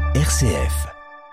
RCF.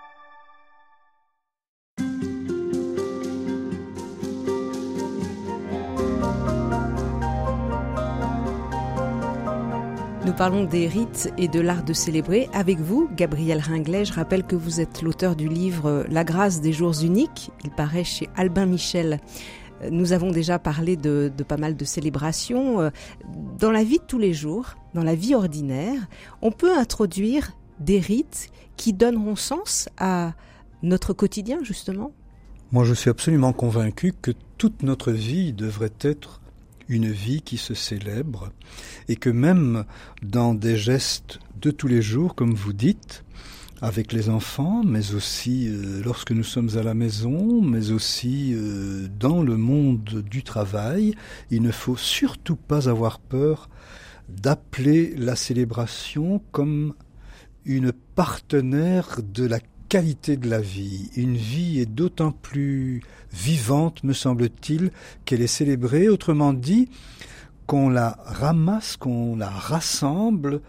Nous parlons des rites et de l'art de célébrer. Avec vous, Gabriel Ringlet, je rappelle que vous êtes l'auteur du livre « La grâce des jours uniques ». Il paraît chez Albin Michel. Nous avons déjà parlé de pas mal de célébrations. Dans la vie de tous les jours, dans la vie ordinaire, on peut introduire des rites qui donneront sens à notre quotidien, justement. Moi, je suis absolument convaincu que toute notre vie devrait être une vie qui se célèbre, et que même dans des gestes de tous les jours, comme vous dites, avec les enfants, mais aussi lorsque nous sommes à la maison, mais aussi dans le monde du travail, il ne faut surtout pas avoir peur d'appeler la célébration comme une partenaire de la qualité de la vie. Une vie est d'autant plus vivante, me semble-t-il, qu'elle est célébrée. Autrement dit, qu'on la ramasse, qu'on la rassemble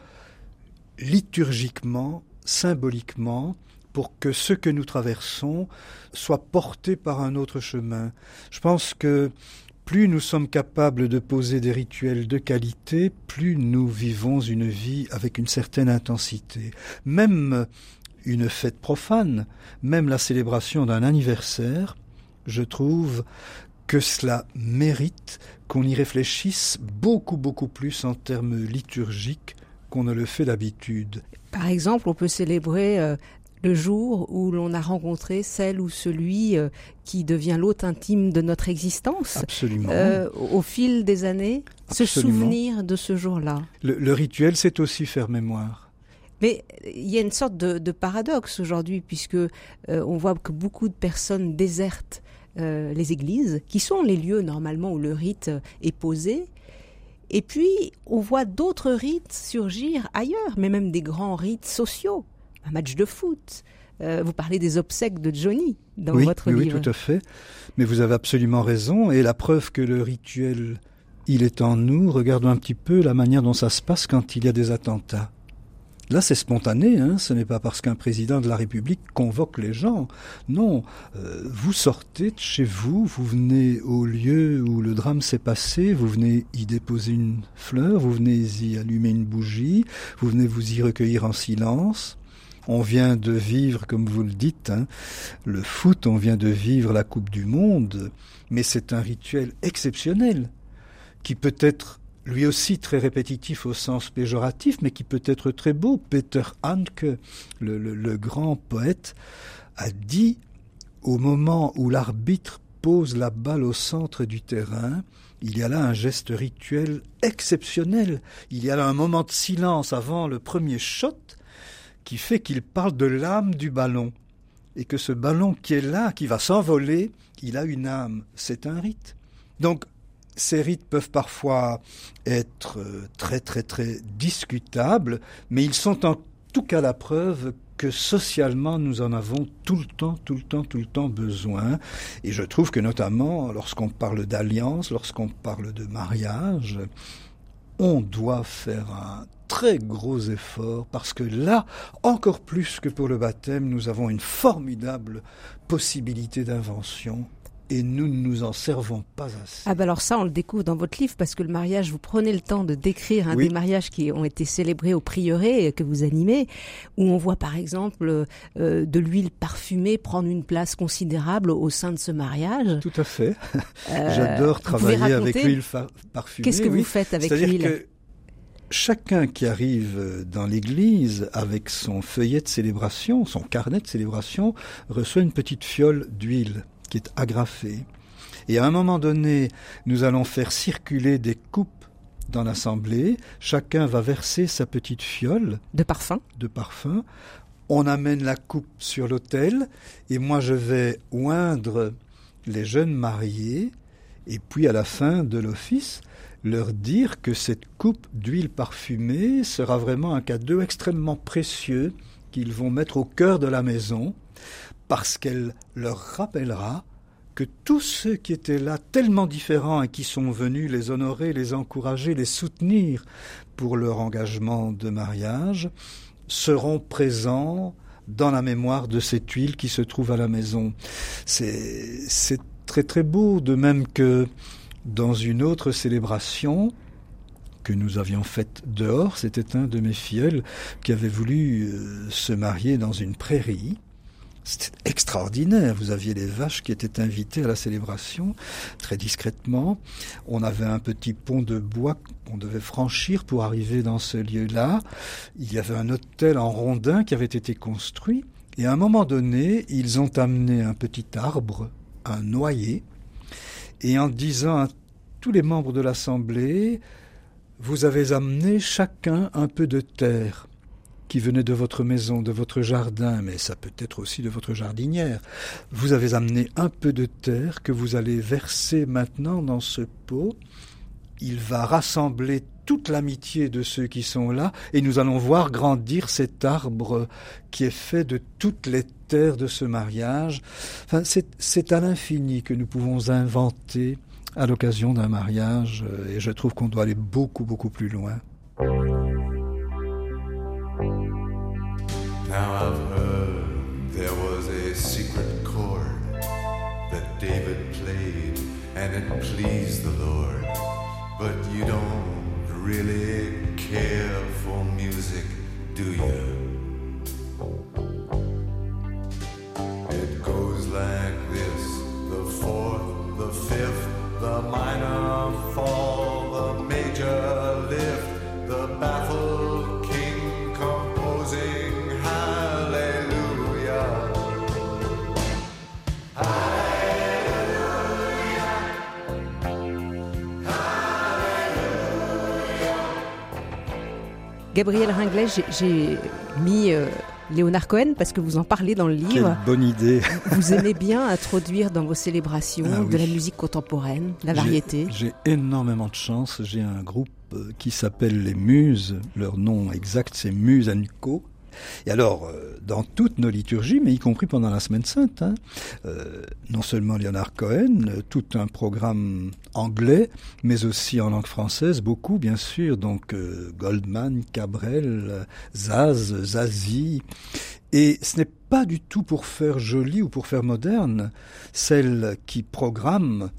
liturgiquement, symboliquement, pour que ce que nous traversons soit porté par un autre chemin. Je pense que plus nous sommes capables de poser des rituels de qualité, plus nous vivons une vie avec une certaine intensité. Même une fête profane, même la célébration d'un anniversaire, je trouve que cela mérite qu'on y réfléchisse beaucoup plus en termes liturgiques qu'on ne le fait d'habitude. Par exemple, on peut célébrer le jour où l'on a rencontré celle ou celui qui devient l'hôte intime de notre existence. Absolument. Au fil des années, Absolument. Se souvenir de ce jour-là. Le rituel, c'est aussi faire mémoire. Mais il y a une sorte de paradoxe aujourd'hui, puisque on voit que beaucoup de personnes désertent les églises, qui sont les lieux normalement où le rite est posé. Et puis, on voit d'autres rites surgir ailleurs, mais même des grands rites sociaux. Un match de foot. Vous parlez des obsèques de Johnny dans votre livre. Oui, tout à fait. Mais vous avez absolument raison. Et la preuve que le rituel, il est en nous, regardons un petit peu la manière dont ça se passe quand il y a des attentats. Là, c'est spontané, ce n'est pas parce qu'un président de la République convoque les gens. Non, vous sortez de chez vous, vous venez au lieu où le drame s'est passé, vous venez y déposer une fleur, vous venez y allumer une bougie, vous venez vous y recueillir en silence. On vient de vivre, comme vous le dites, le foot, on vient de vivre la Coupe du Monde, mais c'est un rituel exceptionnel qui peut être lui aussi très répétitif au sens péjoratif, mais qui peut être très beau. Peter Handke, le grand poète, a dit au moment où l'arbitre pose la balle au centre du terrain, il y a là un geste rituel exceptionnel. Il y a là un moment de silence avant le premier shot qui fait qu'il parle de l'âme du ballon. Et que ce ballon qui est là, qui va s'envoler, il a une âme. C'est un rite. Donc, ces rites peuvent parfois être très discutables, mais ils sont en tout cas la preuve que socialement nous en avons tout le temps besoin. Et je trouve que notamment lorsqu'on parle d'alliance, lorsqu'on parle de mariage, on doit faire un très gros effort parce que là, encore plus que pour le baptême, nous avons une formidable possibilité d'invention. Et nous ne nous en servons pas assez. Ah ben alors ça, on le découvre dans votre livre, parce que le mariage, vous prenez le temps de décrire des mariages qui ont été célébrés au prieuré, que vous animez, où on voit par exemple de l'huile parfumée prendre une place considérable au sein de ce mariage. Tout à fait. J'adore travailler avec l'huile parfumée. Qu'est-ce que vous faites avec l'huile ? C'est-à-dire que chacun qui arrive dans l'église avec son feuillet de célébration, son carnet de célébration, reçoit une petite fiole d'huile qui est agrafée. Et à un moment donné, nous allons faire circuler des coupes dans l'assemblée. Chacun va verser sa petite fiole de parfum. On amène la coupe sur l'autel et moi je vais oindre les jeunes mariés et puis à la fin de l'office, leur dire que cette coupe d'huile parfumée sera vraiment un cadeau extrêmement précieux qu'ils vont mettre au cœur de la maison, parce qu'elle leur rappellera que tous ceux qui étaient là, tellement différents et qui sont venus les honorer, les encourager, les soutenir pour leur engagement de mariage, seront présents dans la mémoire de cette huile qui se trouve à la maison. C'est très très beau, de même que dans une autre célébration que nous avions faite dehors, c'était un de mes filleuls qui avait voulu se marier dans une prairie. C'était extraordinaire, vous aviez les vaches qui étaient invitées à la célébration, très discrètement. On avait un petit pont de bois qu'on devait franchir pour arriver dans ce lieu-là. Il y avait un hôtel en rondin qui avait été construit. Et à un moment donné, ils ont amené un petit arbre, un noyer, et en disant à tous les membres de l'Assemblée, vous avez amené chacun un peu de terre qui venait de votre maison, de votre jardin, mais ça peut être aussi de votre jardinière. Vous avez amené un peu de terre que vous allez verser maintenant dans ce pot. Il va rassembler toute l'amitié de ceux qui sont là, et nous allons voir grandir cet arbre qui est fait de toutes les terres de ce mariage. Enfin, c'est à l'infini que nous pouvons inventer à l'occasion d'un mariage, et je trouve qu'on doit aller beaucoup, beaucoup plus loin. Now I've heard there was a secret chord that David played and it pleased the Lord. But you don't really care for music, do you? It goes like this, the fourth, the fifth, the minor fall, the major lift, the baffled king composing hallelujah. Gabriel Ringlet, j'ai mis Léonard Cohen parce que vous en parlez dans le livre. Quelle bonne idée. Vous aimez bien introduire dans vos célébrations de la musique contemporaine, la variété. J'ai énormément de chance. J'ai un groupe qui s'appelle les Muses. Leur nom exact, c'est Muse & Co. Et alors, dans toutes nos liturgies, mais y compris pendant la Semaine Sainte, non seulement Léonard Cohen, tout un programme anglais, mais aussi en langue française, beaucoup bien sûr, donc Goldman, Cabrel, Zaz, Zazie. Et ce n'est pas du tout pour faire joli ou pour faire moderne, celle qui programme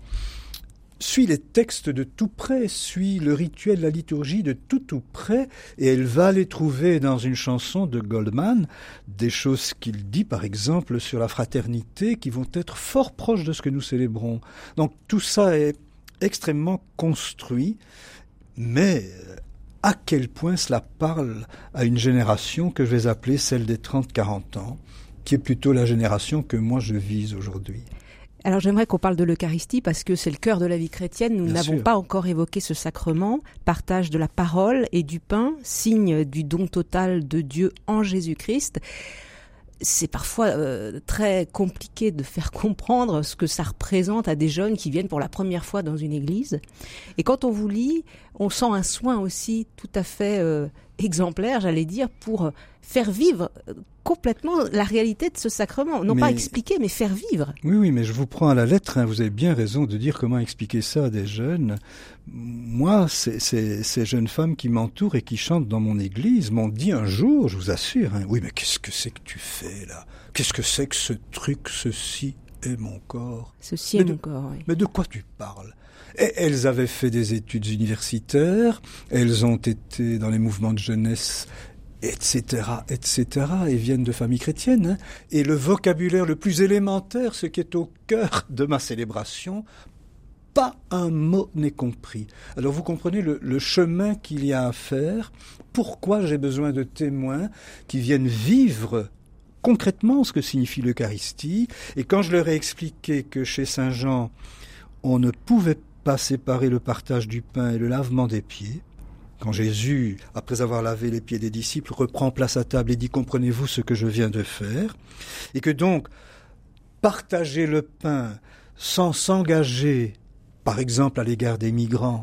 suit les textes de tout près, suit le rituel de la liturgie de tout près, et elle va les trouver dans une chanson de Goldman, des choses qu'il dit par exemple sur la fraternité qui vont être fort proches de ce que nous célébrons. Donc tout ça est extrêmement construit, mais à quel point cela parle à une génération que je vais appeler celle des 30-40 ans, qui est plutôt la génération que moi je vise aujourd'hui. Alors j'aimerais qu'on parle de l'Eucharistie parce que c'est le cœur de la vie chrétienne. Nous n'avons pas encore évoqué ce sacrement, partage de la parole et du pain, signe du don total de Dieu en Jésus-Christ. C'est parfois très compliqué de faire comprendre ce que ça représente à des jeunes qui viennent pour la première fois dans une église. Et quand on vous lit, on sent un soin aussi tout à fait exemplaire, j'allais dire, pour faire vivre complètement la réalité de ce sacrement. Non pas expliquer, mais faire vivre. Oui, mais je vous prends à la lettre, hein, vous avez bien raison de dire comment expliquer ça à des jeunes. Moi, ces jeunes femmes qui m'entourent et qui chantent dans mon église m'ont dit un jour, je vous assure, hein, oui, mais qu'est-ce que c'est que tu fais là? Qu'est-ce que c'est que ce truc, ceci est mon corps? Ceci est mon corps, oui. Mais de quoi tu parles? Et elles avaient fait des études universitaires, elles ont été dans les mouvements de jeunesse, etc., et viennent de familles chrétiennes. Hein. Et le vocabulaire le plus élémentaire, ce qui est au cœur de ma célébration, pas un mot n'est compris. Alors vous comprenez le chemin qu'il y a à faire, pourquoi j'ai besoin de témoins qui viennent vivre concrètement ce que signifie l'Eucharistie. Et quand je leur ai expliqué que chez Saint Jean, on ne pouvait pas séparer le partage du pain et le lavement des pieds, quand Jésus, après avoir lavé les pieds des disciples, reprend place à table et dit « Comprenez-vous ce que je viens de faire ?» et que donc, partager le pain sans s'engager, par exemple à l'égard des migrants,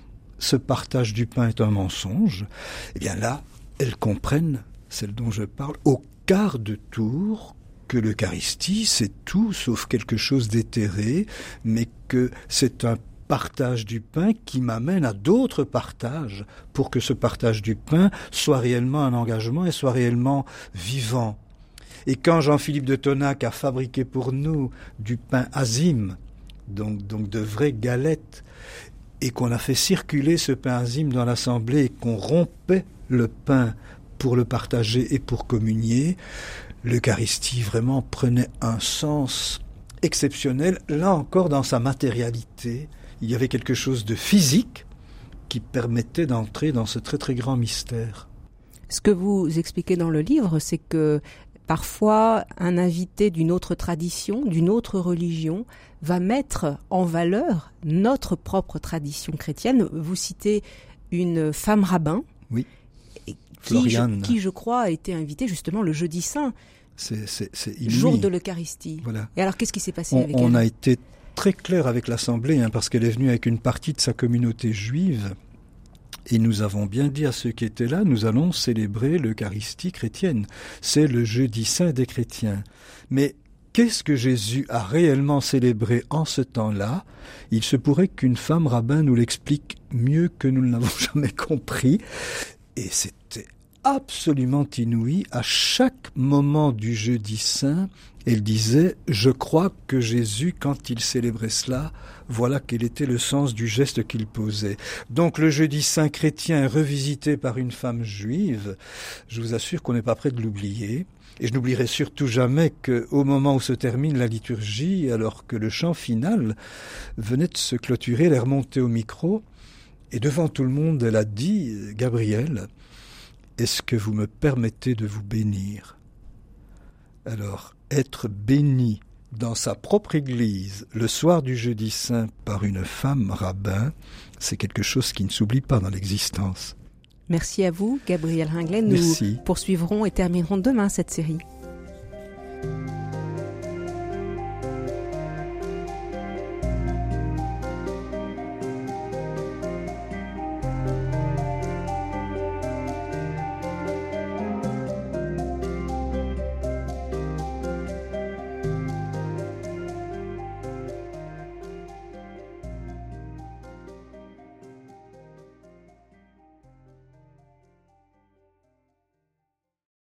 ce partage du pain est un mensonge, eh bien là, elles comprennent, celles dont je parle, au quart de tour, que l'Eucharistie, c'est tout sauf quelque chose d'éthéré, mais que c'est un partage du pain qui m'amène à d'autres partages pour que ce partage du pain soit réellement un engagement et soit réellement vivant. Et quand Jean-Philippe de Tonac a fabriqué pour nous du pain azime, donc de vraies galettes, et qu'on a fait circuler ce pain azime dans l'assemblée et qu'on rompait le pain pour le partager et pour communier, l'Eucharistie vraiment prenait un sens exceptionnel, là encore dans sa matérialité. Il y avait quelque chose de physique qui permettait d'entrer dans ce très très grand mystère. Ce que vous expliquez dans le livre, c'est que parfois un invité d'une autre tradition, d'une autre religion, va mettre en valeur notre propre tradition chrétienne. Vous citez une femme rabbin, oui, qui je crois a été invitée justement le jeudi saint, c'est jour de l'Eucharistie. Voilà. Et alors qu'est-ce qui s'est passé avec elle ? On a été très clair avec l'Assemblée, parce qu'elle est venue avec une partie de sa communauté juive, et nous avons bien dit à ceux qui étaient là, nous allons célébrer l'Eucharistie chrétienne. C'est le jeudi saint des chrétiens. Mais qu'est-ce que Jésus a réellement célébré en ce temps-là ? Il se pourrait qu'une femme rabbin nous l'explique mieux que nous ne l'avons jamais compris. Et c'était absolument inouï. À chaque moment du jeudi saint, elle disait « Je crois que Jésus, quand il célébrait cela, voilà quel était le sens du geste qu'il posait. » Donc le jeudi saint chrétien revisité par une femme juive, je vous assure qu'on n'est pas prêt de l'oublier. Et je n'oublierai surtout jamais qu'au moment où se termine la liturgie, alors que le chant final venait de se clôturer, elle est remontée au micro, et devant tout le monde, elle a dit « Gabriel, est-ce que vous me permettez de vous bénir ?» Alors, être béni dans sa propre église le soir du jeudi saint par une femme rabbin, c'est quelque chose qui ne s'oublie pas dans l'existence. Merci à vous, Gabriel Ringlet. Nous poursuivrons et terminerons demain cette série.